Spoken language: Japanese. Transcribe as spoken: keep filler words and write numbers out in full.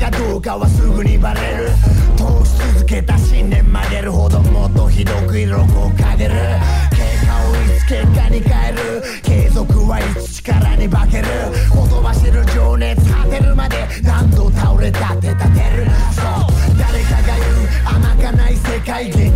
かどうかはすぐにバレる。通し続けた信念曲げるほどもっとひどく色をかける。結果をいつ結果に変える。継続はいつ力に化ける。ほとばしる情熱果てるまで何度倒れたって立てる。そう誰かが言う甘かない世界現